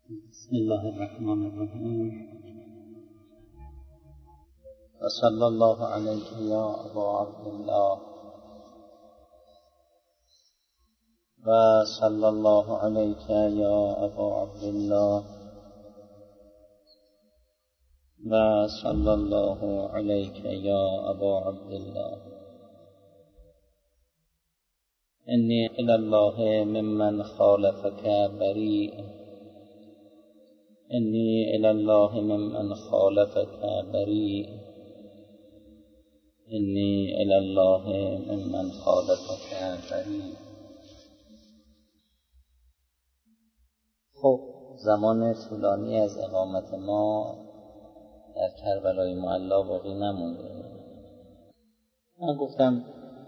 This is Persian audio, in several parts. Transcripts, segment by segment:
بسم الله الرحمن الرحیم و صلی الله علیک یا ابا عبدالله و صلی الله علیک یا ابا عبدالله و صلی الله علیک یا ابا عبدالله انی الی الله ممن خالفک بریء انی الی الله ممن خالفک بریء انی الی الله ممن خالفک بریء. خب زمان طولانی از اقامت ما در کربلای معلی باقی نمونده. من گفتم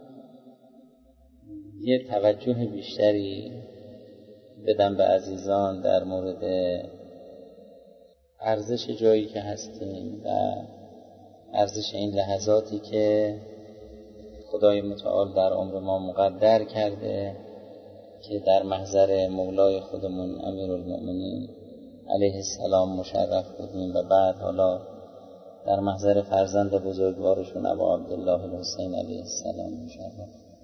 یه توجه بیشتری بدم به عزیزان در مورد ارزش جایی که هستیم و ارزش این لحظاتی که خدای متعال در عمر ما مقدر کرده که در محضر مولای خودمون امیرالمؤمنین علیه السلام مشرف بودیم و بعد حالا در محضر فرزند بزرگوارشون ابا عبدالله الحسین علیه السلام مشرف.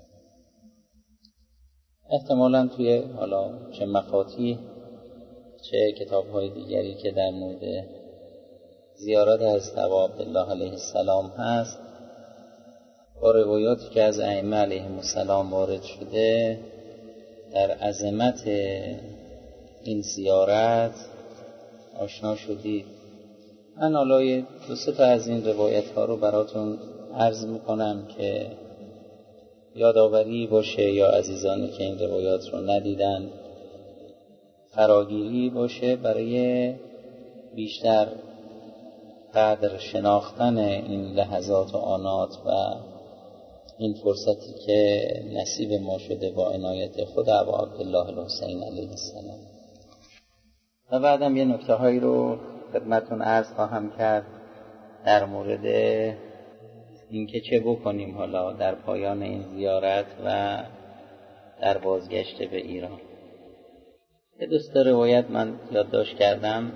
احتمالاً توی حالا چه مفاتیح چه کتاب‌های دیگری که در مورد زیارت حضرت ابا عبدالله علیه السلام هست با روایاتی که از ائمه علیهم السلام وارد شده در عظمت این زیارت آشنا شدید. من حالا دو سه تا از این روایت‌ها رو براتون عرض میکنم که یادآوری باشه یا عزیزانی که این روایات رو ندیدن فراگیری باشه برای بیشتر قدر شناختن این لحظات و آنات و این فرصتی که نصیب ما شده با عنایت خود ابا عبدالله الحسین علیه السلام. و بعدم یه نکته هایی رو خدمتون عرض خواهم کرد در مورد اینکه چه بکنیم حالا در پایان این زیارت و در بازگشت به ایران. یه دوست روایت من یادداشت کردم.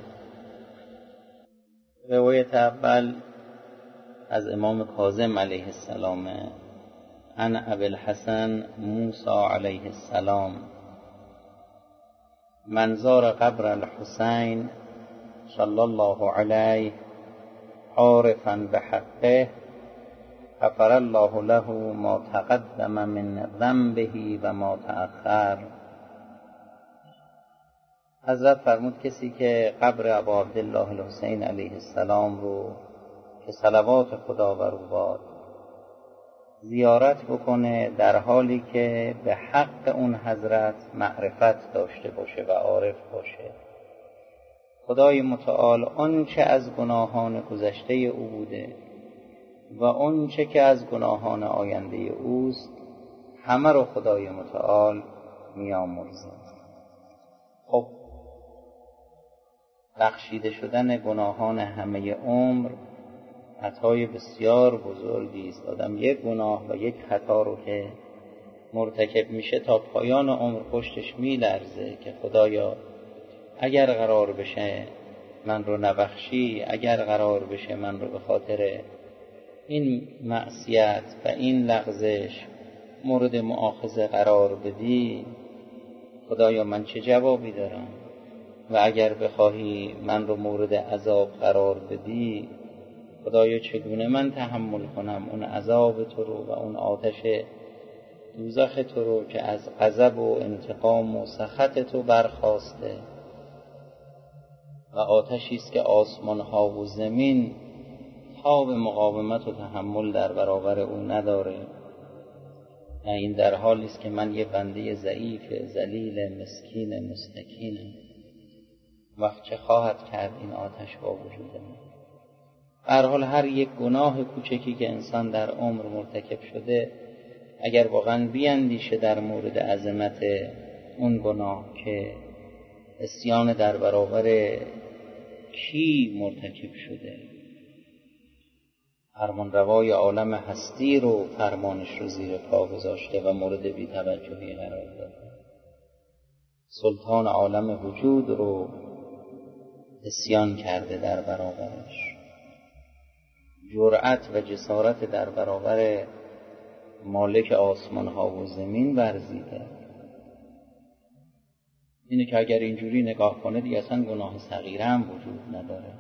روایت اول از امام کاظم علیه السلام عن ابی الحسن موسی علیه السلام من زار قبر الحسین صلی الله علیه عارفا بحقه غفر الله له ما تقدم من ذنبه و ما تأخر. حضرت فرمود کسی که قبر ابا عبدالله الحسین علیه السلام رو که صلوات خدا بر او باد زیارت بکنه در حالی که به حق اون حضرت معرفت داشته باشه و عارف باشه، خدای متعال آنچه از گناهان گذشته او بوده و آنچه که از گناهان آینده اوست همه رو خدای متعال میامرزه. خب بخشیده شدن گناهان همه عمر عطای بسیار بزرگی است. آدم یک گناه و یک خطا رو که مرتکب میشه تا پایان عمر پشتش میلرزه که خدایا اگر قرار بشه من رو نبخشی، اگر قرار بشه من رو به خاطر این معصیت و این لغزش مورد مؤاخذه قرار بدی، خدایا من چه جوابی دارم؟ و اگر بخواهی من رو مورد عذاب قرار بدی، خدایا چگونه من تحمل کنم اون عذاب تو رو و اون آتش دوزخ تو رو که از غضب و انتقام و سخط تو برخاسته و آتشی است که آسمان ها و زمین تاب مقاومت و تحمل در برابر او نداره. و این در حالی است که من یه بنده ضعیف ذلیل مسکین مستکینم. وقت چه خواهد کرد این آتش با وجود من؟ هر حال هر یک گناه کوچکی که انسان در عمر مرتکب شده اگر واقعا بیندیشه در مورد عظمت اون گناه که عصیان در برابر کی مرتکب شده، فرمانروای عالم هستی رو فرمانش رو زیر پا گذاشته و مورد بی‌توجهی قرار داده، سلطان عالم وجود رو عصیان کرده در برابرش، جرأت و جسارت در برابر مالک آسمان ها و زمین ورزیده. اینه که اگر اینجوری نگاه کنه دیگه اصلا گناه صغیره هم وجود نداره.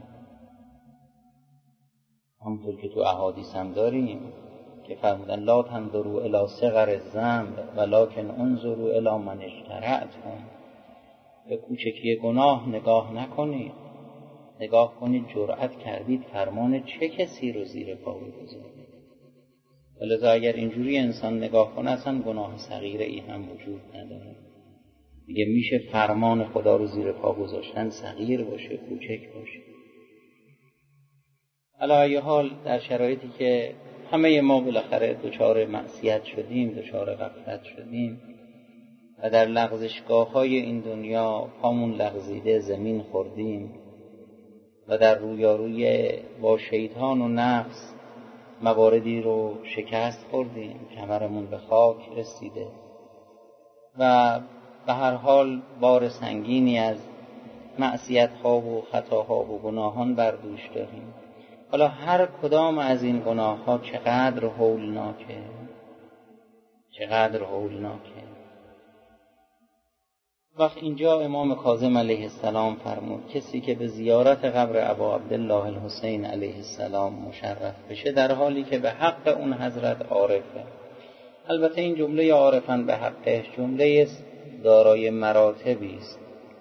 همونطور که تو احادیث هم داریم که فرمودن لا تنظروا الی صغر الذنب ولکن انظروا الی من اجترأتم. به کوچکی گناه نگاه نکنید، نگاه کنید جرأت کردید فرمان چه کسی رو زیر پا بگذارید. ولذا اگر اینجوری انسان نگاه کنه اصلا گناه صغیره ای هم وجود نداره. دیگه میشه فرمان خدا رو زیر پا گذاشتن صغیر باشه، کوچک باشه. علی ای حال در شرایطی که همه ما بالاخره دچار معصیت شدیم، دچار غفلت شدیم و در لغزشگاه‌های این دنیا پامون لغزیده زمین خوردیم و در رویاروی با شیطان و نفس مواردی رو شکست خوردیم، کمرمون به خاک رسیده و به هر حال بار سنگینی از معصیت‌ها و خطاها و گناهان بر دوش داریم. حالا هر کدام از این گناه‌ها چقدر هولناکه، چقدر هولناکه. وقت اینجا امام کاظم علیه السلام فرمود کسی که به زیارت قبر ابا عبدالله الحسین علیه السلام مشرف بشه در حالی که به حق اون حضرت عارفه. البته این جمله عارفن به حقش جمله دارای مراتبی است.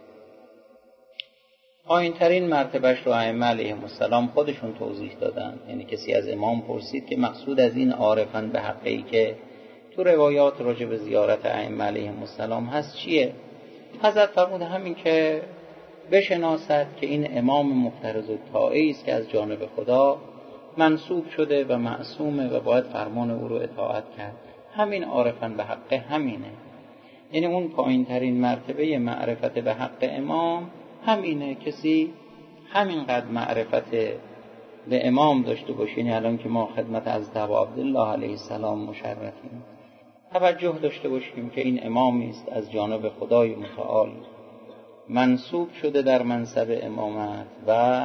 پایین‌ترین مرتبهش رو ائمه علیهم السلام خودشون توضیح دادن. یعنی کسی از امام پرسید که مقصود از این عارفن به حقی که تو روایات راجع به زیارت ائمه علیهم السلام هست چیه؟ حضرت فرمود همین که بشناسد که این امام مفترض الطاعه است که از جانب خدا منصوب شده و معصومه و باید فرمان او رو اطاعت کرد. همین عارفن به حق همینه. یعنی اون پایین ترین مرتبه معرفت به حق امام همینه. کسی همینقدر معرفت به امام داشته باشین. الان که ما خدمت از ابا عبدالله علیه السلام مشرفیم، توجه داشته باشیم که این امامی است از جانب خدای متعال منصوب شده در منصب امامت و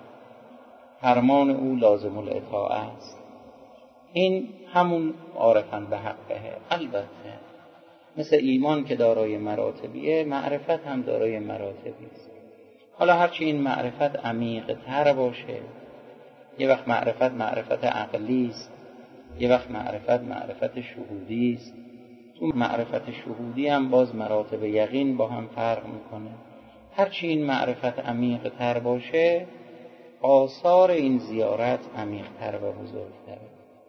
فرمان او لازم الاطاعه است. این همون عارفن به حقه. البته مثل ایمان که دارای مراتبیه، معرفت هم دارای مراتبی است. حالا هرچی این معرفت عمیق تر باشه، یه وقت معرفت عقلی است، یه وقت معرفت شهودی است. تو معرفت شهودی هم باز مراتب یقین با هم فرق میکنه. هرچی این معرفت عمیق تر باشه، آثار این زیارت عمیق تر و بزرگتره.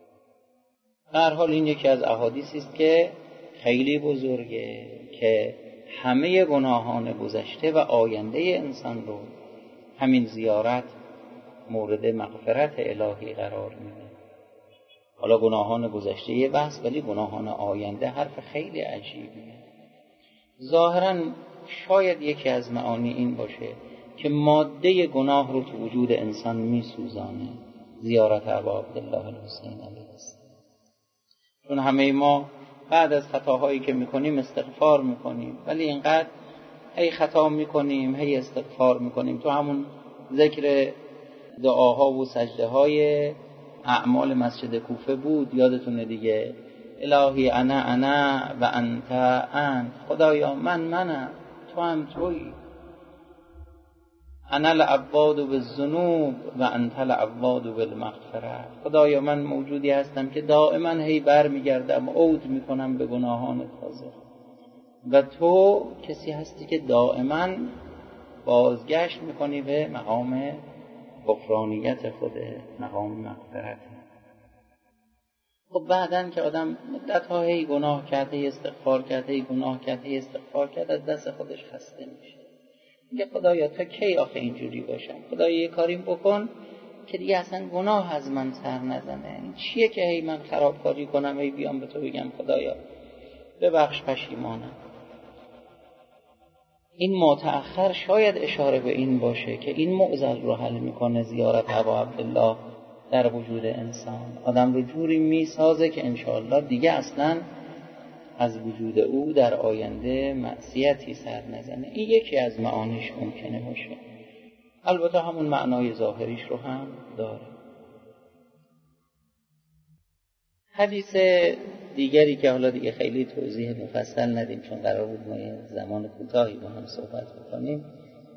در حال این یکی از احادیثی است که خیلی بزرگه که همه گناهان گذشته و آینده انسان رو همین زیارت مورد مغفرت الهی قرار میده. حالا گناهان گذشته یه بحث، ولی گناهان آینده حرف خیلی عجیبیه. ظاهراً شاید یکی از معانی این باشه که ماده گناه رو تو وجود انسان میسوزانه زیارت ابا عبدالله الحسین علیه السلام. چون همه ما بعد از خطاهایی که میکنیم استغفار میکنیم، ولی اینقدر هی خطا میکنیم هی استغفار میکنیم. تو همون ذکر دعاها و سجده های اعمال مسجد کوفه بود، یادتونه دیگه. الهی انا و انت انت، خدایا منم تو هم تویی. انا العواد بالذنوب و انت العواد بالمغفره. خدایا من موجودی هستم که دائما هی بر میگردم، عود میکنم به گناهان تازه، و تو کسی هستی که دائما بازگشت میکنی به مقام غفرانیت خوده، مقام مغفرت. خب بعدن که آدم مدت‌ها هی گناه کرده، استغفار کرده، هی گناه کرده، استغفار کرده، از دست خودش خسته میشه. میگه خدایا تا کی آخه اینجوری باشم؟ خدایا یه کاری بکن که دیگه اصلا گناه از من سر نزنه. این چیه که هی من خرابکاری کنم، هی بیام به تو بگم خدایا ببخش، پشیمانم. این متأخر شاید اشاره به این باشه که این معضل رو حل میکنه زیارت ابا عبدالله در وجود انسان. آدم رو جوری میسازه که انشاءالله دیگه اصلا از وجود او در آینده معصیتی سر نزنه. این یکی از معانیش ممکنه باشه. البته همون معنای ظاهریش رو هم داره. حدیث دیگری که حالا دیگه خیلی توضیح مفصل ندیم چون قرار بود ما یه زمان کوتاهی با هم صحبت بکنیم،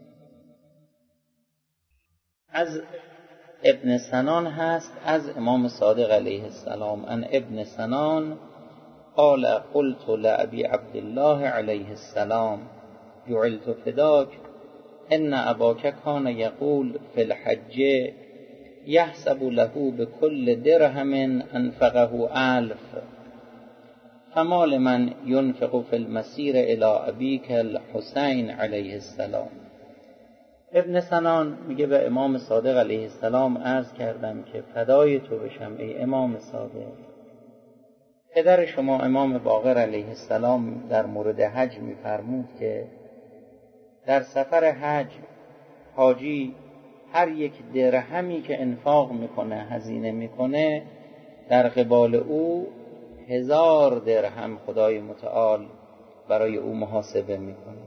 از ابن سنان هست، از امام صادق علیه السلام. ان ابن سنان قال قلت لأبي عبد الله علیه السلام جعلت فداك ان اباك كان يقول في الحج يحسب له بكل درهم انفقه 1000 فما لمن ينفق في المسير الى ابيك الحسين علیه السلام. ابن سنان میگه به امام صادق علیه السلام عرض کردم که فدای تو بشم ای امام صادق، پدر شما امام باقر علیه السلام در مورد حج میفرمود که در سفر حج حاجی هر یک درهمی که انفاق میکنه، هزینه میکنه، در قبال او 1000 درهم خدای متعال برای او محاسبه میکنه.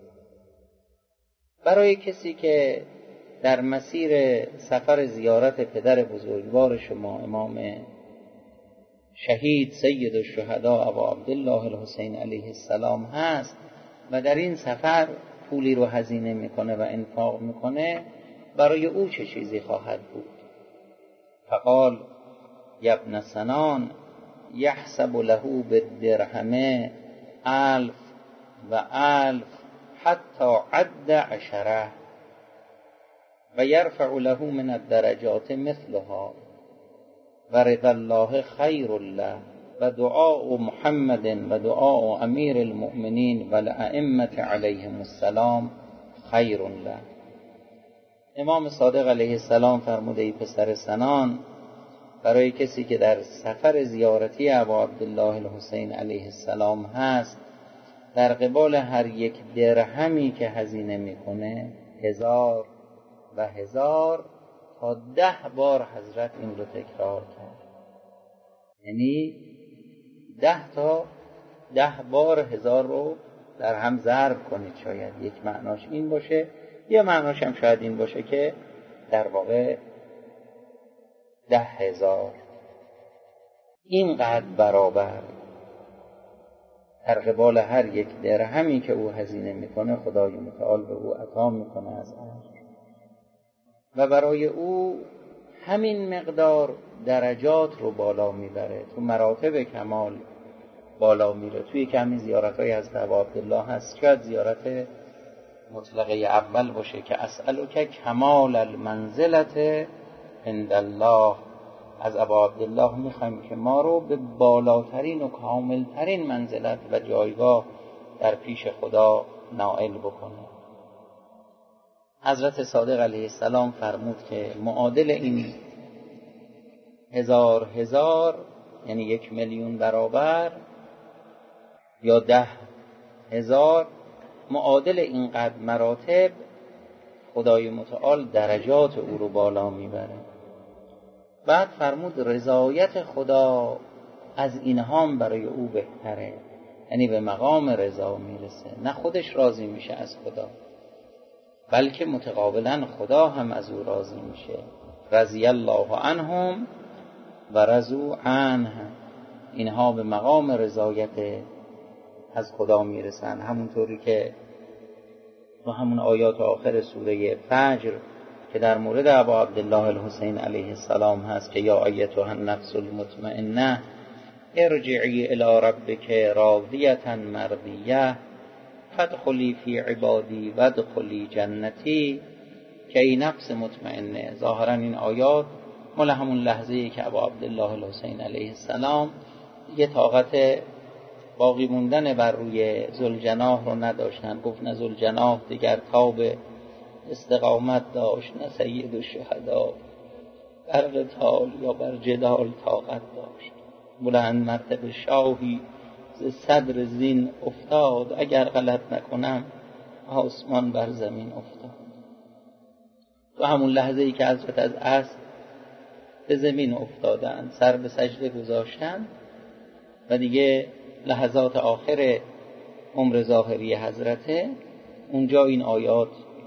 برای کسی که در مسیر سفر زیارت پدر بزرگوار شما امام شهید سید الشهدا ابا عبدالله الحسین علیه السلام هست و در این سفر پولی رو هزینه میکنه و انفاق میکنه، برای او چه چیزی خواهد بود؟ فقال یا ابن سنان یحسب له بالدرهم 1000 و 1000 حتی عد 10 و یرفع له من الدرجات مثلها و رضا الله خیر له و دعاء محمد و دعاء امیر المؤمنین و الائمه علیهم السلام خیر له. امام صادق علیه السلام فرموده ای پسر سنان، برای کسی که در سفر زیارتی ابا عبدالله الحسین علیه السلام هست، در قبال هر یک درهمی که هزینه میکنه 1000 و 1000 تا 10 بار حضرت این رو تکرار کرد. یعنی 10 تا 10 بار 1000 رو در هم ضرب کنید. شاید یک معناش این باشه، یا معناش هم شاید این باشه که در واقع 10,000 اینقدر برابر در قبال هر یک درهمی که او هزینه میکنه خدای متعال به او عطا میکنه از اجر، و برای او همین مقدار درجات رو بالا میبره، تو مراتب کمال بالا میره. توی که همین زیارت‌های حضرت ابا عبدالله هست، شاید زیارت مطلقه اول باشه که اسألک کمال المنزلت عند الله، از ابا عبدالله میخوایم که ما رو به بالاترین و کاملترین منزلت و جایگاه در پیش خدا نائل بکنه. حضرت صادق علیه السلام فرمود که معادل این 1000 یعنی 1,000,000 برابر یا 10,000 معادل اینقدر مراتب خدای متعال درجات او رو بالا میبره. بعد فرمود رضایت خدا از اینهام برای او بهتره، یعنی به مقام رضا میرسه، نه خودش راضی میشه از خدا بلکه متقابلا خدا هم از او راضی میشه. رضی الله عنهم و رضوا عنه، اینها به مقام رضایت از خدا میرسن. همونطوری که تو همون آیات آخر سوره فجر که در مورد ابا عبدالله الحسین علیه السلام هست که یا ایتها النفس المطمئنه ارجعی الی ربک راضیة مرضیه فادخلی فی عبادی وادخلی جنتی، که ای نفس مطمئنه. ظاهرا این آیات مال همون لحظه‌ای که ابا عبدالله الحسین علیه السلام یه طاقت باقی موندن بر روی ذوالجناح رو نداشتن. گفت نه ذوالجناح دیگر تاب استقامت داشت، نه سید الشهدا بر قتال یا بر جدال طاقت داشت. بلند مرتبه شاهی ز صدر زین افتاد، اگر غلط نکنم آسمان بر زمین افتاد. تو همون لحظه ای که حضرت از اسب به زمین افتادن، سر به سجده گذاشتن و دیگه لحظات آخر عمر ظاهری حضرته، اونجا این آیات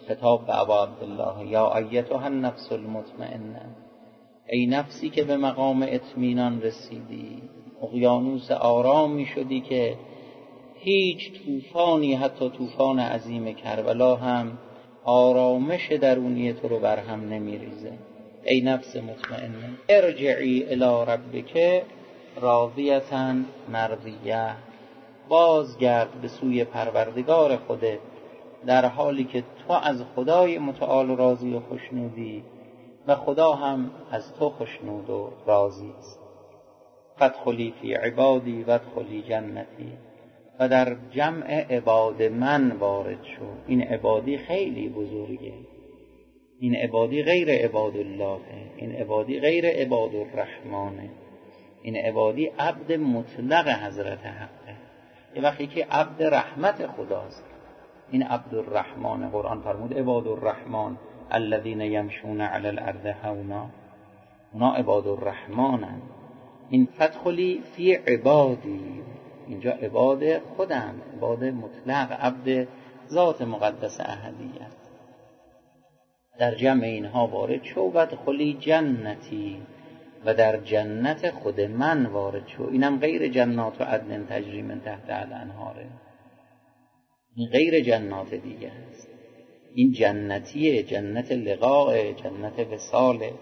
خطاب به ابا عبدالله یا ایتها النفس المطمئنه، ای نفسی که به مقام اطمینان رسیدی، اقیانوس آرامی شدی که هیچ طوفانی، حتی طوفان عظیم کربلا هم آرامش درونی تو رو برهم نمیریزه. ای نفس مطمئنه ارجعی الی ربک راضیة مرضیه، بازگرد به سوی پروردگار خودت در حالی که تو از خدای متعال راضی و خوشنودی و خدا هم از تو خوشنود و راضی است. فادخلی فی عبادی وادخلی جنتی، و در جمع عباد من وارد شو. این عبادی خیلی بزرگه، این عبادی غیر عباد الله، این عبادی غیر عباد الرحمنه، این عبادی عبد مطلق حضرت حقه. یه وقتی که عبد رحمت خداست، این عبد الرحمن. قرآن فرمود عباد الرحمن الذین یمشون علی الارض هونا، اونا عباد الرحمنن. این فادخلی فی عبادی، اینجا عباد خودم، عباد مطلق، عبد ذات مقدس احدیت. در جمع اینها وارد شو. وادخلی جنتی، و در جنت خود من وارد شو. اینم غیر جنات و عدن تجری من تحت الانهاره، این غیر جنات دیگه است. این جنتیه، جنت لقاء، جنت وصاله.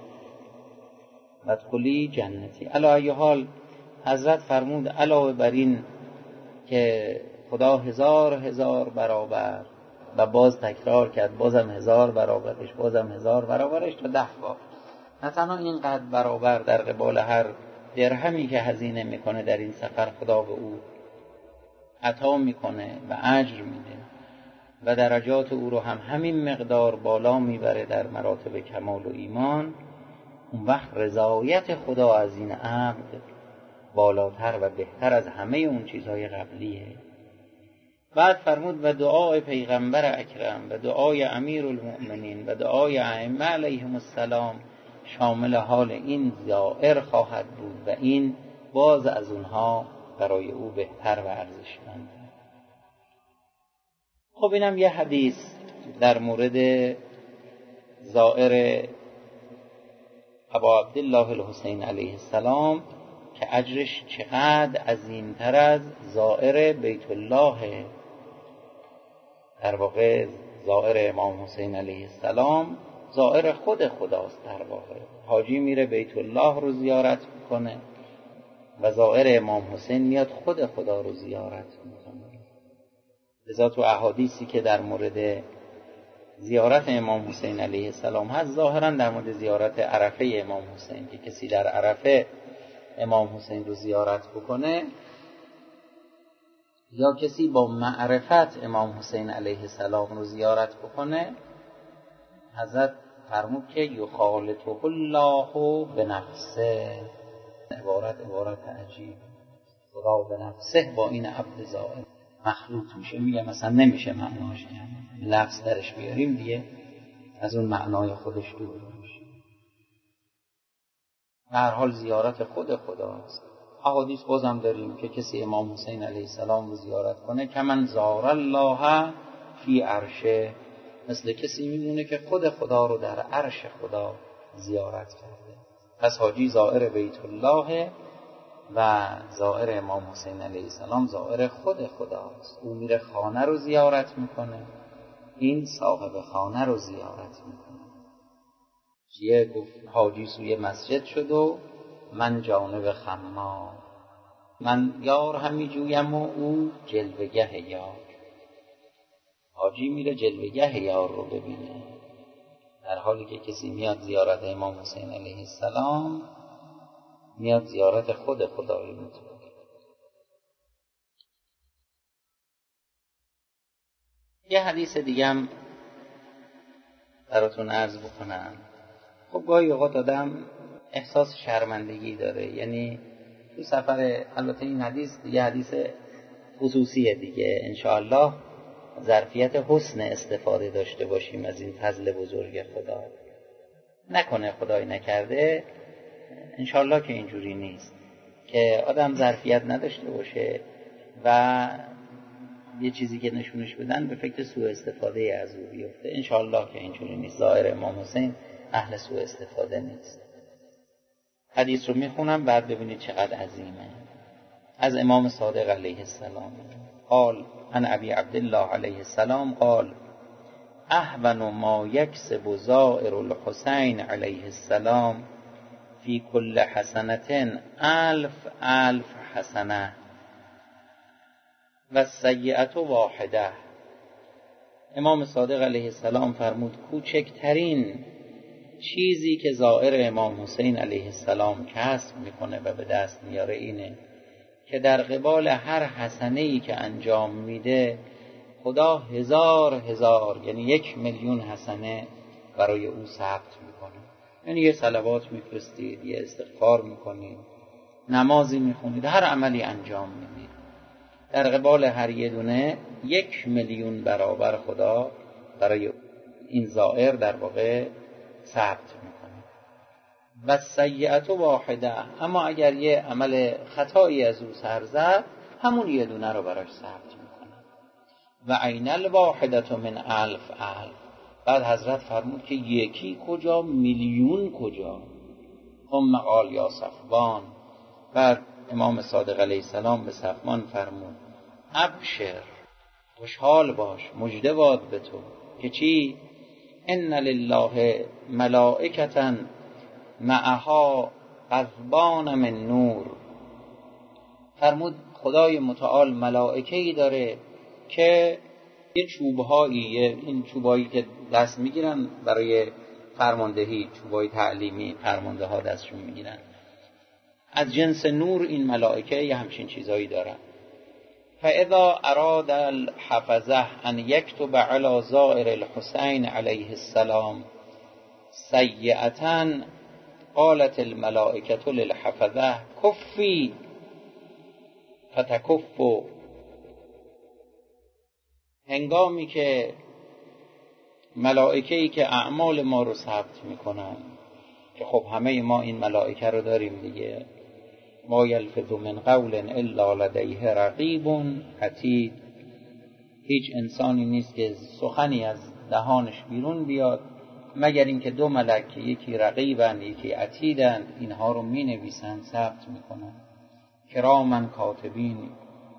وادخلی جنتی. علی ای حال حضرت فرمود علاوه بر این که خدا هزار برابر، و باز تکرار کرد بازم 1000 برابرش، بازم 1000 برابرش، تا 10 بار. نه تنها اینقدر برابر در قبال هر درهمی که هزینه میکنه در این سفر خدا به او عطا میکنه و اجر میده و درجات او رو هم همین مقدار بالا میبره در مراتب کمال و ایمان. اون وقت رضایت خدا از این عبد بالاتر و بهتر از همه اون چیزهای قبلیه. بعد فرمود و دعای پیغمبر اکرم و دعای امیر المؤمنین و دعای ائمه علیهم السلام شامل حال این زائر خواهد بود و این باز از اونها برای او بهتر و ارزشمند. خب اینم یه حدیث در مورد زائر ابا عبدالله الحسین علیه السلام که اجرش چقدر عظیمتر از زائر بیت الله. در واقع زائر امام حسین علیه السلام زائر خود خداست. در واقع حاجی میره بیت الله رو زیارت میکنه و زائر امام حسین میاد خود خدا رو زیارت میکنه. لذا تو احادیثی که در مورد زیارت امام حسین علیه السلام هست، ظاهرا در مورد زیارت عرفه امام حسین که کسی در عرفه امام حسین رو زیارت بکنه یا کسی با معرفت امام حسین علیه السلام رو زیارت بکنه، حضرت فرمود که یخالطه الله بنفسه. عبارت عجیب. خدا به نفسه با این عبد زائر مخلوط میشه. میگه مثلا نمیشه معناش کرد، لفظ درش بیاریم دیگه از اون معنای خودش دور میشه. به هر حال زیارت خود خداست. احادیث بازم داریم که کسی امام حسین علیه السلام رو زیارت کنه که من زار الله فی عرشه، مثل کسی میمونه که خود خدا رو در عرش خدا زیارت کرده. پس حاجی زائر بیت الله و زائر امام حسین علیه السلام زائر خود خداست. او میره خانه رو زیارت میکنه، این صاحب خانه رو زیارت میکنه. چیه؟ گفت حاجی سوی مسجد شد و من جانب خمار، من یار همی جویم و او جلوگه یار. حاجی میره جلوگه یار رو ببینه، در حالی که کسی میاد زیارت امام حسین علیه السلام میاد زیارت خود خدای متعال. یه حدیث دیگه هم براتون عرض بکنم. خب گاهی اوقات آدم احساس شرمندگی داره، یعنی تو سفر، البته این حدیث دیگه حدیث خصوصیه دیگه، انشاءالله ظرفیت حسن استفاده داشته باشیم از این فضل بزرگ خدا. نکنه خدای نکرده، انشاءالله که اینجوری نیست که آدم ظرفیت نداشته باشه و یه چیزی که نشونش بدن به فکر سوء استفاده از او بیفته. انشاءالله که اینجوری نیست. ظاهر امام حسین اهل سوء استفاده نیست. حدیث رو میخونم بعد ببینید چقدر عظیمه. از امام صادق علیه السلام قال عن ابی عبدالله علیه السلام قال اهون ما یکسب زائر الحسین علیه السلام فی کل حسنة 1000 حسنه و السیئة واحده. امام صادق علیه السلام فرمود کوچکترین چیزی که زائر امام حسین علیه السلام کسب میکنه و به دست میاره اینه که در قبال هر حسنه‌ای که انجام میده خدا 1000 یعنی 1,000,000 حسنه برای او ثبت میکنه. یعنی یه صلوات میفرستید، یه استغفار میکنید، نمازی میخونید، هر عملی انجام میدید، در قبال هر یه دونه 1,000,000 برابر خدا برای این زائر در واقع ثبت میکنه. و سیئة واحده، اما اگر یه عمل خطایی از او سر زد همون یه دونه رو براش ثبت میکنه. و عین الواحدة من 1000. بعد حضرت فرمود که یکی کجا، میلیون کجا. ثم قال یا صفوان، بعد امام صادق علیه السلام به صفوان فرمود ابشر، خوشحال باش، مژده باد به تو که چی؟ ان لله ملائکة معها قضبان من نور. فرمود خدای متعال ملائکه‌ای داره که یه چوبهایی، این چوبایی که دست میگیرن برای فرماندهی، چوبای تعلیمی فرمانده ها دستشون میگیرن، از جنس نور این ملائکه یه همچین چیزایی دارن. فاذا اراد الحفظه ان یکتب علی زائر الحسین علیه السلام سیئة قالت الملائکة للحفظه کفی فتکف. هنگامی که ملائکه‌ای که اعمال ما رو ثبت میکنن، که خب همه ما این ملائکه رو داریم دیگه، ما یلفظ من قول الا لدیه رقیب عتید، هیچ انسانی نیست که سخنی از دهانش بیرون بیاد مگر اینکه دو ملک، یکی رقیبند یکی عتیدند، اینها رو می نویسند، ثبت میکنن. کراما کاتبین،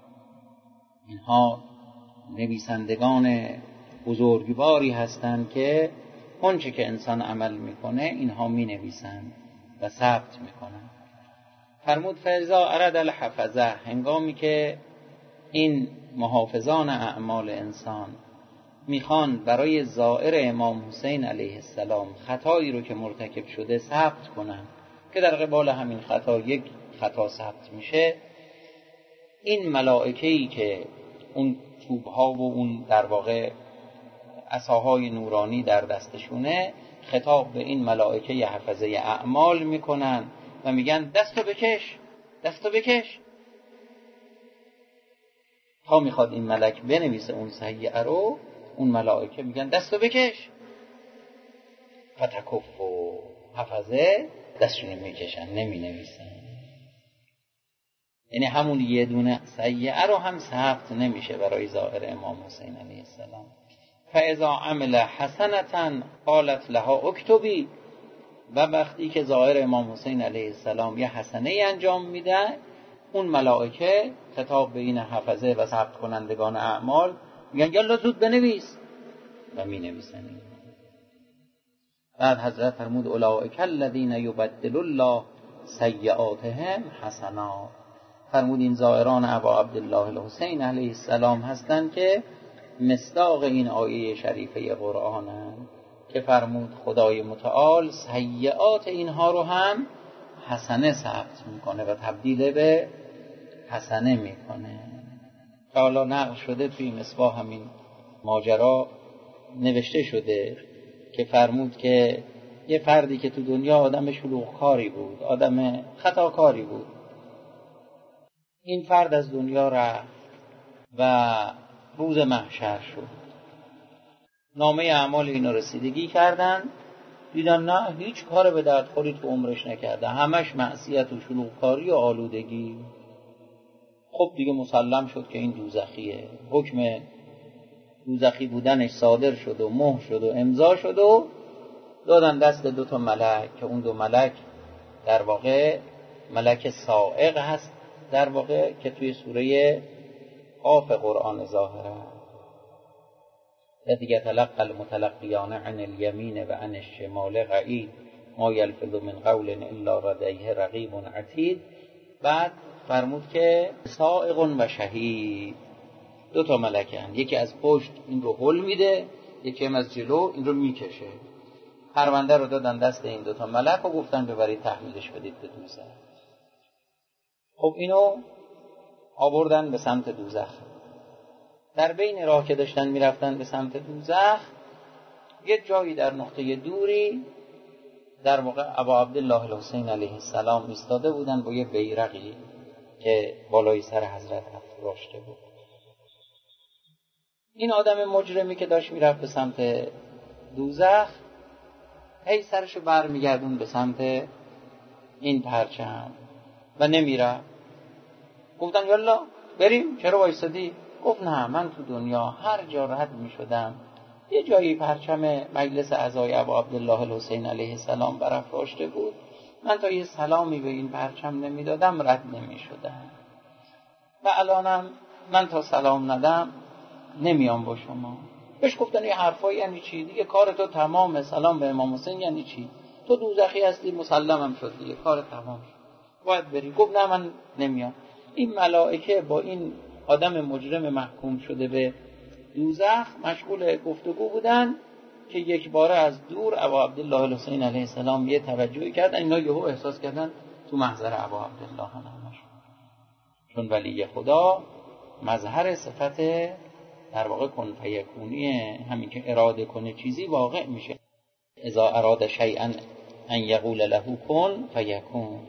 اینها نویسندگان بزرگواری هستند که اونچه که انسان عمل میکنه اینها می نویسند و ثبت میکنن. فرمود فاذا اراد الحفظه، هنگامی که این محافظان اعمال انسان میخوان برای زائر امام حسین علیه السلام خطایی رو که مرتکب شده ثبت کنن، که در قبال همین خطا یک خطا ثبت میشه، این ملائکه‌ای که اون چوب‌ها و اون در واقع عصاهای نورانی در دستشونه، خطاب به این ملائکه حفظه اعمال میکنن و میگن دستو بکش، دستو بکش، تا میخواد این ملک بنویسه اون سیئه رو، اون ملائکه میگن دستو بکش، فتکف و حفظه دستشون میکشن، نمی نویسن. یعنی همون یه دونه سیئه رو هم ثبت نمیشه برای زائر امام حسین علیه السلام. فاذا عمل حسنة قالت لها اکتبی، و وقتی که ظاهر امام حسین علیه السلام یه حسنه انجام میده، اون ملائکه خطاب به این حفظه و ثبت کنندگان اعمال میگن یالا زود بنویس، و می نویسن. بعد حضرت فرمود اولئک الذین یبدل الله سیئاتهم حسنات. فرمود این زائران ابا عبدالله الحسین علیه السلام هستند که مصداق این آیه شریفه قرآنند که فرمود خدای متعال سیئات اینها رو هم حسنه ثبت میکنه و تبدیل به حسنه میکنه. حالا نقل شده توی مصباح همین ماجرا نوشته شده که فرمود که یه فردی که تو دنیا آدم شلوغکاری بود، آدم خطاکاری بود، این فرد از دنیا رفت و روز محشر شد. نامه اعمال اینا رسیدگی کردن، دیدن نه هیچ کار به دردخوری تو عمرش نکرده، همش معصیت و شلوغکاری و آلودگی. خب دیگه مسلم شد که این دوزخیه، حکم دوزخی بودنش صادر شد و مهر شد و امضا شد و دادن دست 2 ملک که اون 2 ملک در واقع ملک صاعق هست در واقع که توی سوره قاف قرآن ظاهره و دیگه تلقى المتلقیان عن الیمین و عن الشمال قعید ما یلفظ من قول الا لدیه رقیب عتید. بعد فرمود که صاعق و شهید 2 ملکن، یکی از پشت این رو هل میده، یکی هم از جلو این رو میکشه. پرونده رو دادن دست این 2 ملک و گفتن ببرید تحویلش بدید به دوزخ. خب اینو آوردن به سمت دوزخ. در بین راه که داشتن میرفتن به سمت دوزخ، یه جایی در نقطه دوری در واقع ابا عبدالله الحسین علیه السلام ایستاده بودن با یه بیرقی که بالای سر حضرت افراشته بود. این آدم مجرمی که داشت میرفت به سمت دوزخ هی سرشو برمیگردون به سمت این پرچم و نمیره. گفتن یالا بریم، چرا وایسادی؟ گفت نه، من تو دنیا هر جا رد میشدم یه جایی پرچم مجلس اعضای ابا عبدالله الحسین علیه السلام برافراشته بود، من تا یه سلامی به این پرچم نمیدادم رد نمیشدم و الانم من تا سلام ندم نمیام با شما. بهش گفتن این حرفا یعنی چی؟ دیگه کار تو تمامه، سلام به امام حسین یعنی چی؟ تو دوزخی هستی، مسلمم شد دیگه، کار تمام شد، باید بری. گفت نه من نمیام. این ملائکه با این آدم مجرم محکوم شده به دوزخ مشغول گفتگو بودن که یک باره از دور ابا عبدالله الحسین علیه السلام یه توجهی کردن، اینا یهو احساس کردن تو محضر ابا عبدالله همشون، چون ولی خدا مظهر صفت در واقع کن فیکونیه، همین که اراده کنه چیزی واقع میشه. اذا اراد شیئا ان یقول له کن فیکون.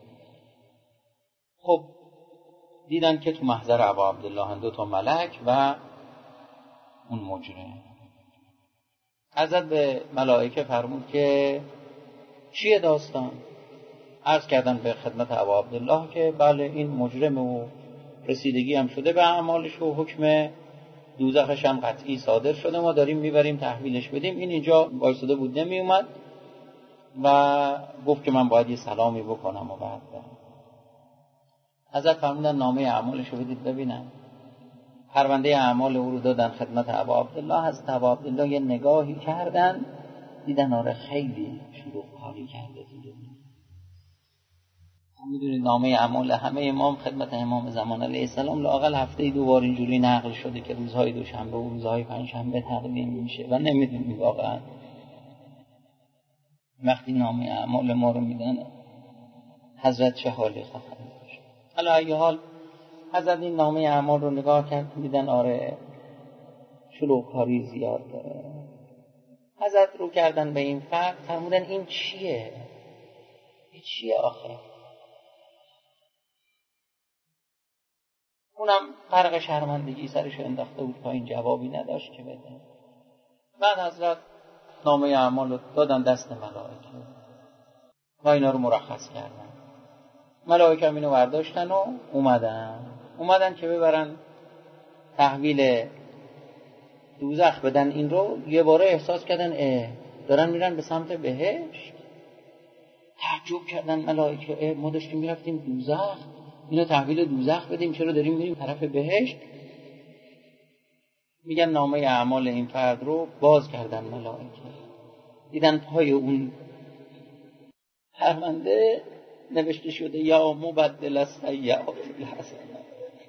خب دیدن که تو محضر ابا عبدالله 2 ملک و اون مجرم. حضرت به ملائکه فرمود که چیه داستان؟ عرض کردن به خدمت ابا عبدالله که بله این مجرم و رسیدگی هم شده به اعمالش و حکم دوزخش هم قطعی صادر شده، ما داریم میبریم تحویلش بدیم. این اینجا وایساده بود نمی اومد و گفت که من باید یه سلامی بکنم و بعد برم. حضرت فرمودن نامه اعمالش رو بدید ببینم. پرونده اعمال او رو دادن خدمت ابا عبدالله. حضرت ابا عبدالله یه نگاهی کردن، دیدن آره خیلی شروع کاری کرده دیگه. میدونید نامه اعمال همه امام خدمت امام زمان علیه السلام لااقل هفته 2 بار اینجوری نقل شده که روزهای دوشنبه و روزهای پنجشنبه تقدیم میشه و نمیدونیم واقعا وقتی نامه اعمال ما رو میدن حضرت چه حالی خواهد داشت. حالا ای حال حضرت این نامه اعمال رو نگاه کرد، دیدن آره شلوغ کاری زیاد داره. حضرت رو کردن به این فرد، فرمودن این چیه؟ این چیه آخه؟ اونم غرق شرمندگی سرش انداخته بود، پایین جوابی نداشت که بده. بعد حضرت نامه اعمال رو دادن دست ملائکه و اینا رو مرخص کردن. ملائکه هم اینو برداشتن و اومدن که ببرن تحویل دوزخ بدن. این رو یه باره احساس کردن دارن میرن به سمت بهشت. تعجب کردن ملائکه، ما داشتیم میرفتیم دوزخ، اینو تحویل دوزخ بدیم، چرا داریم میریم طرف بهشت؟ میگن نامه اعمال این فرد رو باز کردن ملائکه، دیدن پای اون پرونده نوشته شده یا مبدل السیئات الحسنات.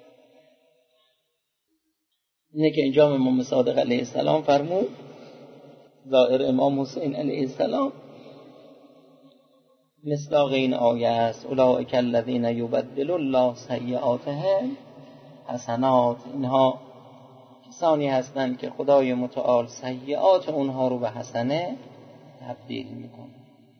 اینه که اینجا امام صادق علیه السلام فرمود، ظاهر امام حسین علیه السلام مصداق این آیه است، اولئک الذین یبدل الله سیئاتهم حسنات. اینها کسانی هستند که خدای متعال سیئات اونها رو به حسنه تبدیل میکنه.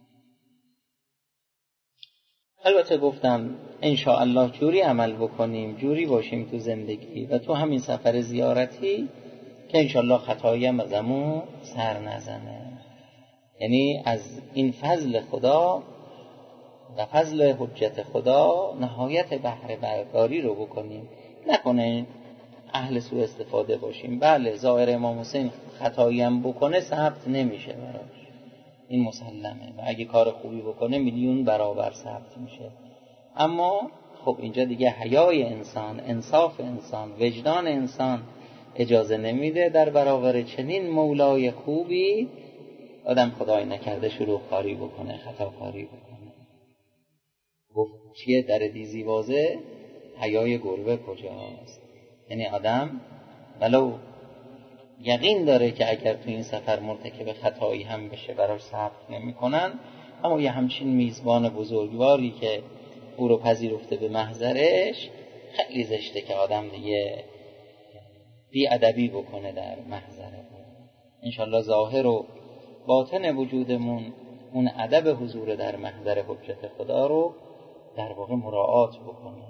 البته گفتم انشاءالله جوری عمل بکنیم، جوری باشیم تو زندگی و تو همین سفر زیارتی که انشاءالله خطایم ازمون سر نزنه. یعنی از این فضل خدا و فضل حجت خدا نهایت بهره برداری رو بکنیم، نکنه اهل سوء استفاده باشیم. بله ظاهر امام حسین خطایی هم بکنه ثبت نمیشه براش، این مسلمه، و اگه کار خوبی بکنه میلیون برابر ثبت میشه. اما خب اینجا دیگه حیای انسان، انصاف انسان، وجدان انسان اجازه نمیده در برابر چنین مولای خوبی آدم خدای نکرده شروع کاری بکنه، خطا کاری بکنه. گفت چیه در دیزی بازه حیای گربه کجاست؟ یعنی آدم ولو یقین داره که اگر تو این سفر مرتکب خطایی هم بشه براش ثبت نمی کنن، اما یه همچین میزبان بزرگواری که او رو پذیرفته به محضرش، خیلی زشته که آدم دیگه بی ادبی بکنه در محضره. انشالله ظاهر و باطن وجودمون اون ادب حضور در محضر حجت خدا رو در واقع مراعات بکنه.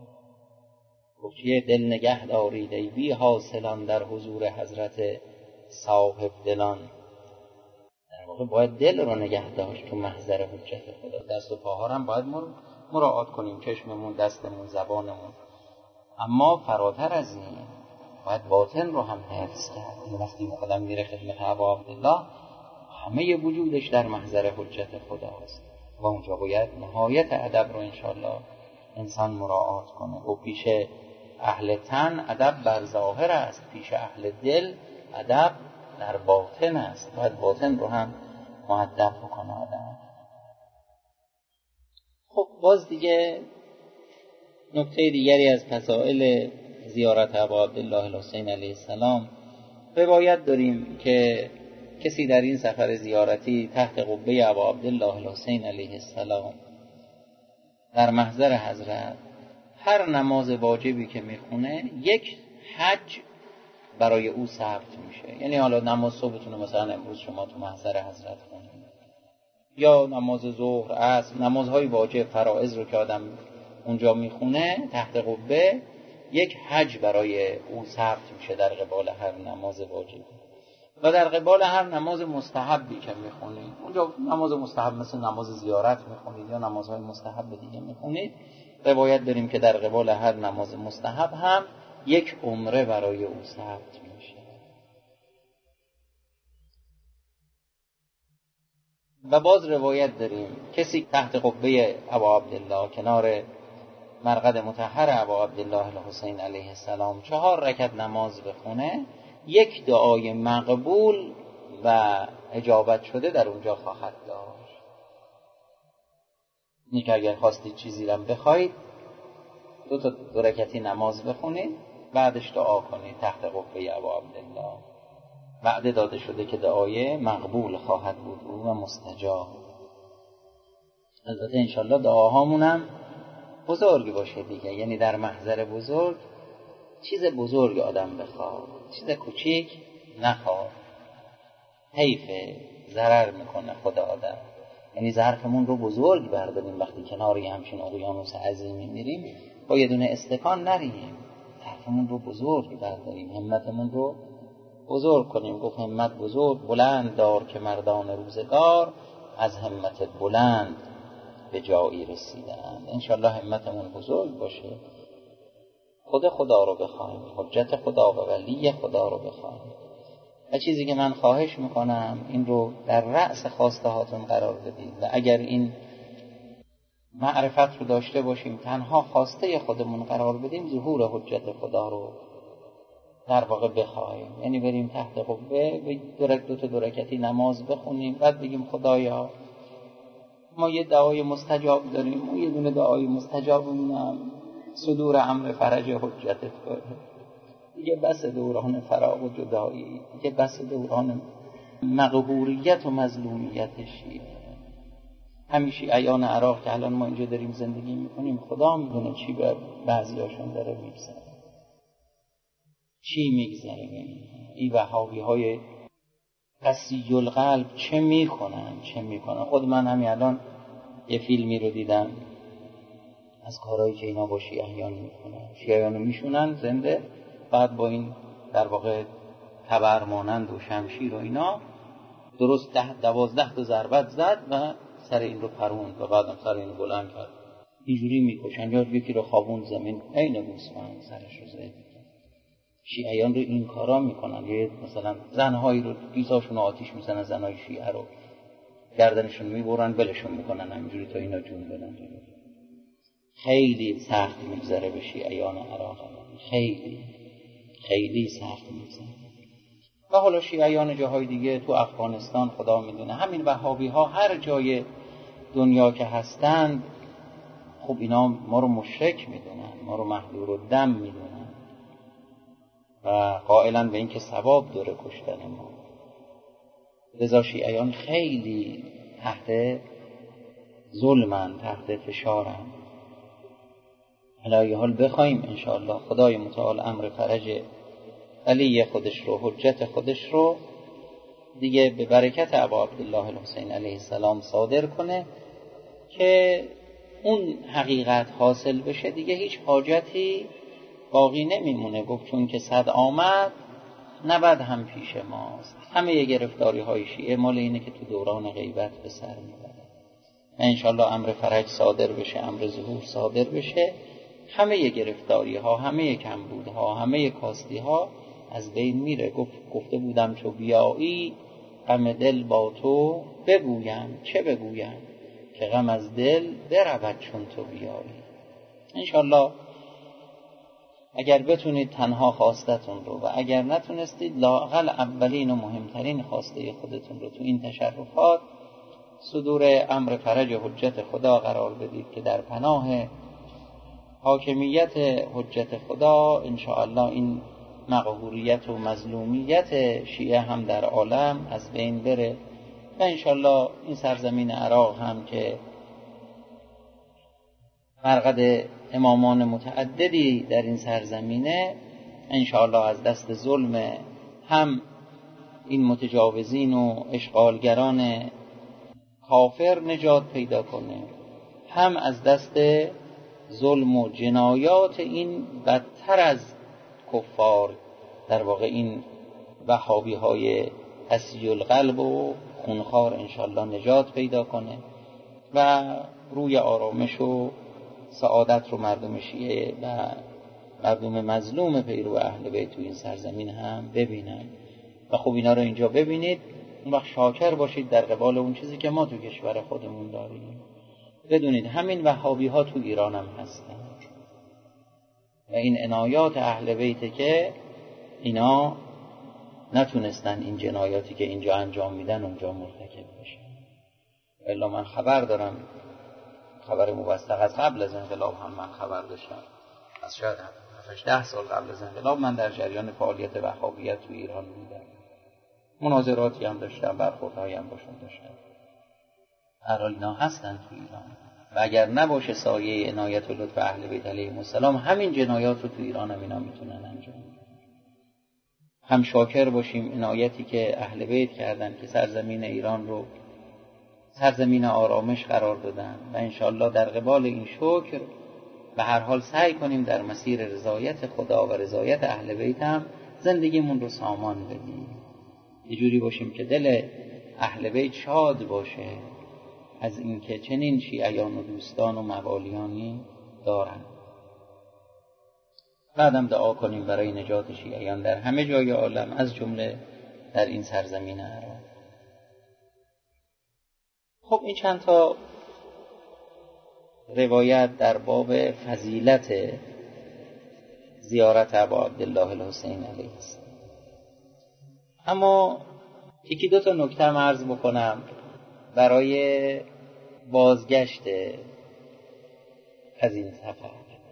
گفت دل نگه دارید ای بی حاصلان در حضور حضرت صاحب دلان. در واقع باید دل رو نگه داشت تو محضر حجت خدا. دست و پاها هم باید مراعات کنیم، چشممون، دستمون، زبانمون، اما فراتر از این باید باطن رو هم حفظ کرد. وقتی آدم میره خدمت ابا عبدالله همه وجودش در محضر حجت خداست و اونجا باید نهایت ادب رو انشالله انسان مراعات کنه. و پیش اهل تن ادب بر ظاهر است، پیش اهل دل ادب در باطن است. باید باطن رو هم مؤدب بکنه آدم. خب باز دیگه نکته دیگری از فضائل زیارت ابا عبدالله الحسین علیه السلام، روایت داریم که کسی در این سفر زیارتی تحت قبه ابا عبدالله الحسین علیه السلام در محضر حضرت هر نماز واجبی که میخونه یک حج برای او ثبت میشه. یعنی حالا نماز صبحتون مثلا امروز شما تو محضر حضرت خونید، یا نماز ظهر، عصر، نمازهای واجب فرائض رو که آدم اونجا میخونه تحت قبه، یک حج برای او ثبت میشه در قبال هر نماز واجب. و در قبال هر نماز مستحبی که میخونید، اونجا نماز مستحب مثل نماز زیارت میخونید یا نمازهای مستحب دیگه میخونید، روایت داریم که در قبال هر نماز مستحب هم یک عمره برای او ثبت میشه. و باز روایت داریم کسی تحت قبه ابا عبدالله کنار مرقد مطهر ابا عبدالله الحسین علیه السلام 4 رکعت نماز بخونه، یک دعای مقبول و اجابت شده در اونجا خواهد داشت. این که اگر خواستید چیزی رو بخواید 2 رکعتی نماز بخونید، بعدش دعا کنید تحت قبه ابا عبدالله. وعده داده شده که دعای مقبول خواهد بود و مستجاب. البته انشالله دعاهامون هم بزرگ باشه دیگه، یعنی در محضر بزرگ چیز بزرگ آدم بخواد، چیز کوچیک نخواد، حیفه، ضرر میکنه خدا آدم. یعنی ظرفمون رو بزرگ برداریم، وقتی کنار همچین اقیانوس عظیمی میریم با یه دونه استکان نریم، ظرفمون رو بزرگ برداریم، همتمون رو بزرگ کنیم. گفت همت بزرگ بلند دار که مردان روزگار از همت بلند به جایی رسیدند. انشالله همتمون بزرگ باشه، خدا رو بخوایم، حجت خدا و ولی خدا رو بخوایم. و چیزی که من خواهش میکنم این رو در رأس خواسته هاتون قرار بدید و اگر این معرفت رو داشته باشیم تنها خواسته خودمون قرار بدیم، ظهور حجت خدا رو در واقع بخوایم. یعنی بریم تحت قبه 2 رکعتی نماز بخونیم، بعد بگیم خدایا ما یه دعای مستجاب داریم، ما یه دونه دعای مستجابمونم صدور امر فرج حجتت کنه. دیگه بس دوران فراق و جدایی، دیگه بس دوران مقهوریت و مظلومیتشی. همیشه ایان عراق که الان ما اینجا داریم زندگی میکنیم، خدا میدونه چی به بعضی هاشون داره میگذره، چی میگذره. این وهابی های قسی القلب چه میکنن. خود من همین الان یه فیلمی رو دیدم از کارهایی که اینا با شیعیان میکنن. شیعیانو میشونن زنده، بعد با این در واقع تبر مانند و شمشیر و اینا درست 12 تا ضربت زد و سر این رو پروند و بعدم سر این رو بلند کرد، اینجوری میکشن، یا یکی رو خوابوند زمین عین گوسفند سرش رو زد. شیعیان رو این کارا میکنن، یه مثلا زنهایی رو گیساشون رو آتیش میزنن، زنهای شیعه رو گردنشون میبرن بلشون میکنن همینجوری تا اینا جون بدن. خیلی سخت میگذره به شیعیان عراق، خیلی خیلی سخت میگذره. و حالا شیعیان جاهای دیگه تو افغانستان خدا میدونه، همین وهابی ها هر جای دنیا که هستند، خب اینا ما رو مشرک میدونن، ما رو محذور الدم میدونن و قائلن به این که ثواب داره کشتن ما. لذا شیعیان خیلی تحت ظلمن، تحت فشارن. علی حال بخوایم انشاءالله خدای متعال امر فرج علی خودش رو، حجت خودش رو دیگه به برکت ابا عبدالله الحسین علیه السلام صادر کنه که اون حقیقت حاصل بشه، دیگه هیچ حاجتی باقی نمیمونه. گفت چون که صد آمد نبد هم پیش ماست. همه گرفتاری های شیعه مال اینه که تو دوران غیبت به سر میبره. انشالله امر فرج صادر بشه، امر ظهور صادر بشه، همه گرفتاری ها، همه کمبود ها، همه کاستی ها از بین میره. گفته بودم چو بیایی غم دل با تو بگویم، چه بگویم که غم از دل برود چون تو بیایی. انشالله اگر بتونید تنها خواستتون رو و اگر نتونستید لااقل اولین و مهمترین خواسته خودتون رو تو این تشرفات صدور امر فرج حجت خدا قرار بدید که در پناه حاکمیت حجت خدا انشاءالله این مقهوریت و مظلومیت شیعه هم در عالم از بین بره و انشاءالله این سرزمین عراق هم که مرقد امامان متعددی در این سرزمینه، انشاءالله از دست ظلم هم این متجاوزین و اشغالگران کافر نجات پیدا کنه، هم از دست ظلم و جنایات این بدتر از کفار، در واقع این وهابی های قسی القلب و خونخوار انشاءالله نجات پیدا کنه و روی آرامش و سعادت رو مردم شیعه و مردم مظلوم پیرو اهل بیت تو این سرزمین هم ببینن. و خب اینا رو اینجا ببینید، اون وقت شاکر باشید در قبال اون چیزی که ما تو کشور خودمون داریم. بدونید همین وهابی ها تو ایران هم هستن و این عنایات اهل بیت که اینا نتونستن این جنایاتی که اینجا انجام میدن اونجا مرتکب بشن. الا من خبر دارم، خبر موثق از قبل از انقلاب هم من خبر داشتم، از شاید 10 سال قبل از انقلاب من در جریان فعالیت وهابیت تو ایران بودم، مناظراتی هم داشتم، برخوردهایی هم باشون داشتم. هر حال اینا هستن تو ایران و اگر نباشه سایه عنایت و لطف اهل بیت علیهم السلام، همین جنایات رو تو ایران هم اینا میتونن انجام بدن. هم شاکر باشیم عنایتی که اهل بیت کردن که سرزمین ایران رو سرزمین آرامش قرار دادن و انشاءالله در قبال این شکر به هر حال سعی کنیم در مسیر رضایت خدا و رضایت اهل بیت هم زندگیمون رو سامان بدیم، یه جوری باشیم که دل اهل بیت شاد باشه از اینکه چنین شیعیان و دوستان و موالیانی دارن. بعدم دعا کنیم برای نجات شیعیان در همه جای عالم، از جمله در این سرزمین عراق. خب این چند تا روایت در باب فضیلت زیارت ابا عبدالله الحسین علیه السلام. اما یکی دو تا نکته عرض بکنم برای بازگشت از این سفر.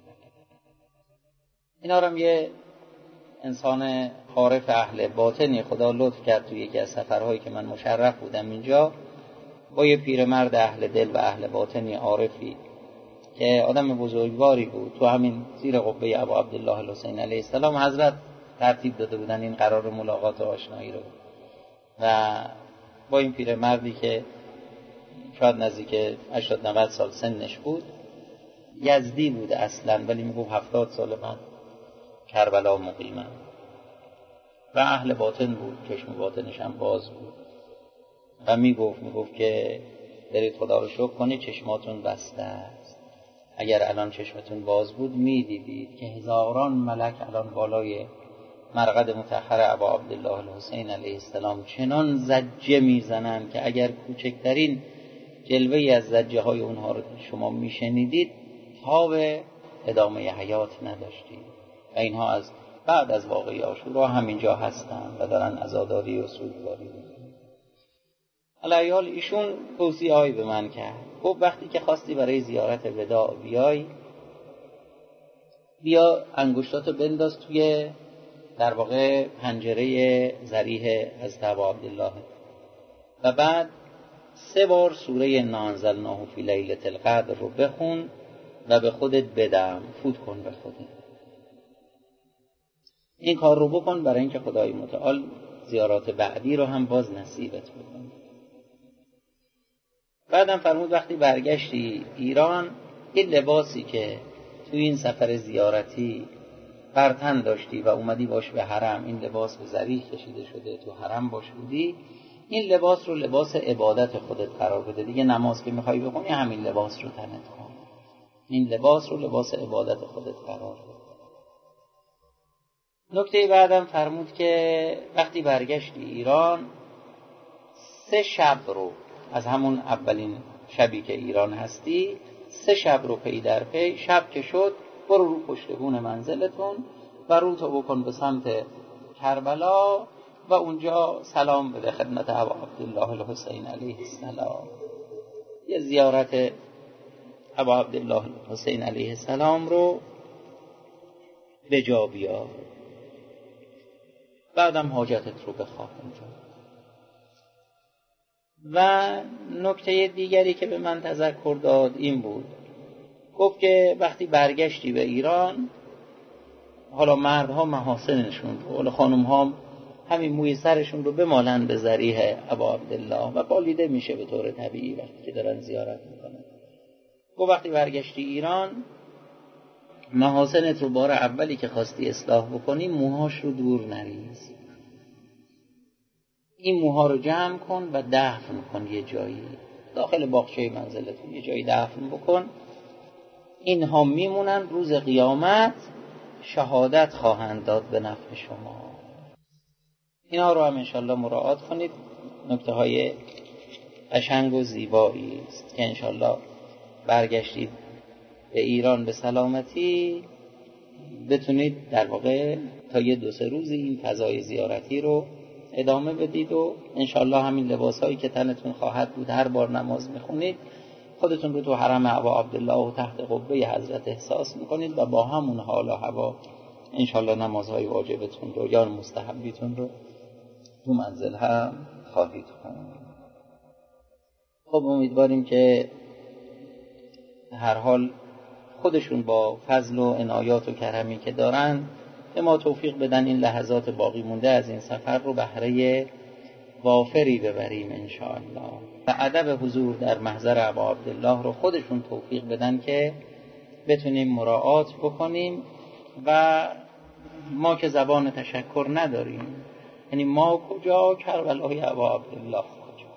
اینا رو یه انسان عارف اهل باطنی خدا لطف کرد توی یکی از سفرهایی که من مشرف بودم اینجا، با یه پیرمرد اهل دل و اهل باطنی عارفی که آدم بزرگواری بود، تو همین زیر قبه ابا عبدالله الحسین علیه السلام حضرت ترتیب داده بودن این قرار ملاقات و آشنایی رو. و با این پیرمردی که شاید نزدیک 80-90 سال سنش بود، یزدی بود اصلا ولی میگفت 70 سال من کربلا مقیمم و اهل باطن بود، چشم باطنش هم باز بود و میگفت که برید خدا رو شکر کنید چشماتون بسته است. اگر الان چشمتون باز بود میدیدید که هزاران ملک الان بالای مرقد مطهر ابا عبدالله الحسین علیه السلام چنان زجه میزنن که اگر کوچکترین جلوه‌ای از زجه های اونها رو شما میشنیدید تاب ادامه حیات نداشتید. و اینها از بعد از واقعه عاشورا همینجا هستن و دارن عزاداری و سوگواری میکنن. علیال ایشون توصیه‌ای به من کرد. گفت وقتی که خواستی برای زیارت وداع بیای، بیا انگشتاتو بنداز توی در واقع پنجره ذریح حضرت ابا عبدالله و بعد 3 بار سوره انا انزلناه فی لیلة القدر رو بخون و به خودت بدم، فوت کن به خودت. این کار رو بکن برای اینکه خدای متعال زیارات بعدی رو هم باز نصیبت بکن. بعدم فرمود وقتی برگشتی ایران، این لباسی که توی این سفر زیارتی برتن داشتی و اومدی باش به حرم، این لباس به ذریح کشیده شده تو حرم باش بودی، این لباس رو لباس عبادت خودت قرار بده. دیگه نماز که میخوای بخونی همین لباس رو تنت کن، این لباس رو لباس عبادت خودت قرار بده. نکته بعدم فرمود که وقتی برگشتی ایران 3 شب رو از همون اولین شبی که ایران هستی 3 شب رو پی در پی، شب که شد برو رو پشت بون منزلتون و رو تو بکن به سمت کربلا و اونجا سلام بده خدمت ابا عبدالله الحسین علیه السلام. یه زیارت ابا عبدالله الحسین علیه السلام رو به جا بیار، بعدم حاجتت رو بخواه اونجا. و نکته دیگری که به من تذکر داد این بود، گفت که وقتی برگشتی به ایران، حالا مردها محاسنشون رو، حالا خانمها همین موی سرشون رو بمالن به ذریح ابا عبدالله و بالیده میشه به طور طبیعی وقتی که دارن زیارت میکنن. گفت وقتی برگشتی ایران، محاسنت رو بار اولی که خواستی اصلاح بکنی موهاش رو دور نریز، این موها رو جمع کن و دفن کن یه جایی داخل باغچه منزلتون، یه جایی دفن بکن. اینها میمونن روز قیامت شهادت خواهند داد به نفع شما. اینا رو هم انشالله مراعات کنید. نکته های قشنگ و زیبایی است که انشالله برگشتید به ایران به سلامتی بتونید در واقع تا 1-2 روزی این فضای زیارتی رو ادامه بدید و انشالله همین لباسایی که تنتون خواهد بود هر بار نماز میخونید خودتون رو تو حرم ابا عبدالله و تحت قبه حضرت احساس میکنید و با همون حال و هوا انشالله نمازهای واجبتون رو یا مستحبیتون رو تو منزل هم خواهید خوند. خب امیدواریم که هر حال خودشون با فضل و عنایات و کرمی که دارن به ما توفیق بدن این لحظات باقی مونده از این سفر رو بهره وافری ببریم انشاءالله و ادب حضور در محضر ابا عبدالله رو خودشون توفیق بدن که بتونیم مراعات بکنیم. و ما که زبان تشکر نداریم، یعنی ما کجا کربلای ابا عبدالله کجا،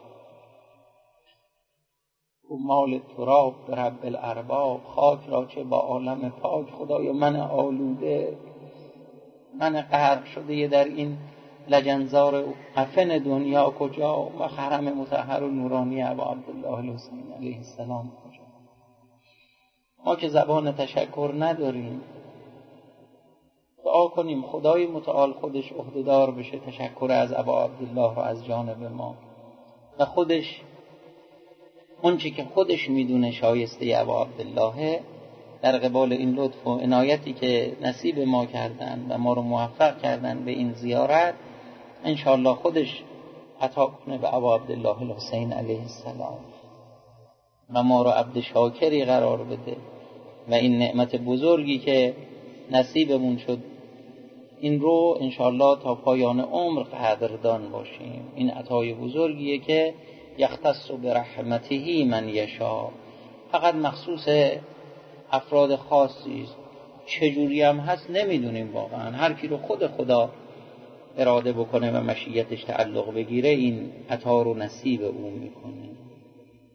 و مال تراب به رب الارباب، خاک را چه با عالم پاک. خدایا من آلوده، من غرق شده در این لجنزار عفن دنیا کجا و حرم مطهر و نورانی ابا عبدالله الحسین علیه السلام کجا. ما که زبان تشکر نداریم، دعا کنیم خدای متعال خودش عهده‌دار بشه تشکر از ابا عبدالله رو از جانب ما و خودش اون چی که خودش میدونه شایسته ابا عبدالله در قبال این لطف و عنایتی که نصیب ما کردن و ما رو موفق کردن به این زیارت انشاءالله خودش عطا کنه به ابا عبدالله الحسین علیه السلام و ما رو عبد شاکری قرار بده و این نعمت بزرگی که نصیبمون شد این رو انشاءالله تا پایان عمر قدردان باشیم. این عطای بزرگیه که یختص برحمته من یشاء، فقط مخصوص افراد خاصی است. چجوری هم هست نمیدونیم واقعا، هر کی رو خود خدا اراده بکنه و مشیتش تعلق بگیره این عطا رو نصیب اون میکنه.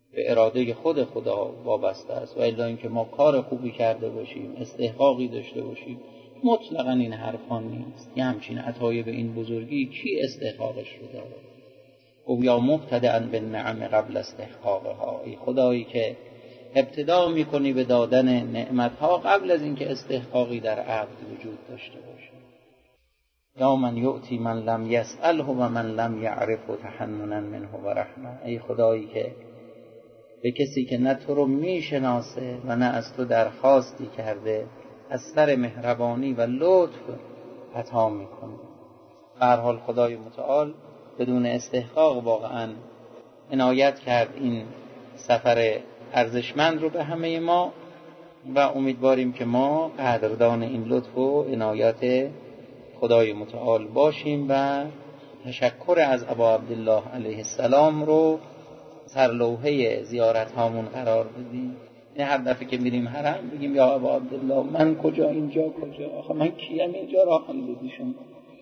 به اراده خود خدا وابسته است، و الا اینکه ما کار خوبی کرده باشیم، استحقاقی داشته باشیم، مطلقاً این حرفان نیست. یه همچین عطای به این بزرگی کی استحقاقش رو داره؟ او یا مبتدأ بالنعم قبل استحقاقها، ای خدایی که ابتدا میکنی به دادن نعمتها قبل از اینکه استحقاقی در عبد وجود داشته باشه. یا من یؤتی من لم یسأله و من لم یعرفه تحننا منه و رحمه، ای خدایی که به کسی که نه تو رو میشناسه و نه از تو درخواستی کرده از سر مهربانی و لطف عطا میکنه. به هر حال خدای متعال بدون استحقاق واقعا عنایت کرد این سفر ارزشمند رو به همه ما، و امیدواریم که ما قدردان این لطف و عنایت خدای متعال باشیم و تشکر از ابا عبدالله علیه السلام رو سرلوحه زیارت هامون قرار بدیم. نه هر دفعه که میریم حرم بگیم یا ابا عبدالله من کجا، اینجا کجا، آخه من کیم، اینجا راه هم بدی شما،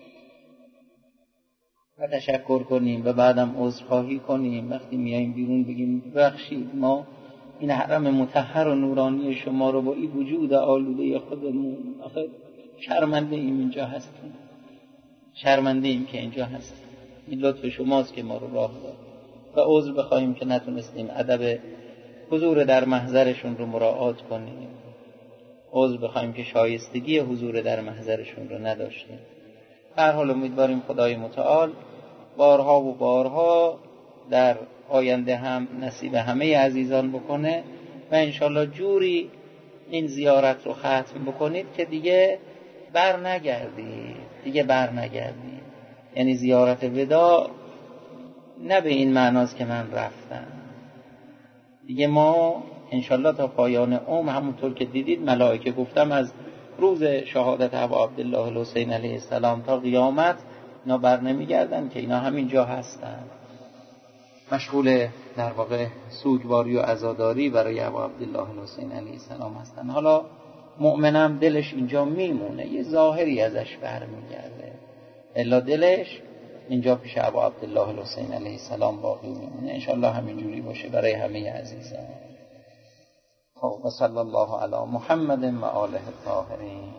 و تشکر کنیم و بعدم عذرخواهی کنیم. وقتی میاییم بیرون بگیم ببخشید ما این حرم مطهر و نورانی شما رو با این وجود آلوده خودمون آخه شرمنده ایم اینجا هستیم، شرمنده ایم که اینجا هستیم، این لطف شماست که ما رو راه داد، و عذر بخواهیم که نتونستیم ادب حضور در محضرشون رو مراعات کنیم، عذر بخواهیم که شایستگی حضور در محضرشون رو نداشتیم. به هر حال امیدواریم خدای متعال بارها و بارها در آینده هم نصیب همه عزیزان بکنه و انشالله جوری این زیارت رو ختم بکنید که دیگه بر نگردید. یعنی زیارت وداع نه به این معناست که من رفتم دیگه. ما انشالله تا پایان عمر همونطور که دیدید ملائکه گفتم از روز شهادت ابا عبدالله الحسین علیه السلام تا قیامت اینا بر نمیگردن که اینا همینجا هستن، مشغول در واقع سوگواری و عزاداری برای ابا عبدالله الحسین علیه السلام هستن. حالا مؤمنم دلش اینجا میمونه، یه ظاهری ازش برمیگرده، الا دلش اینجا پیش ابا عبدالله الحسین علیه السلام باقی میمونه. انشالله همینجوری باشه برای همه عزیزان. و صلی الله علی محمد و آله الطاهرین.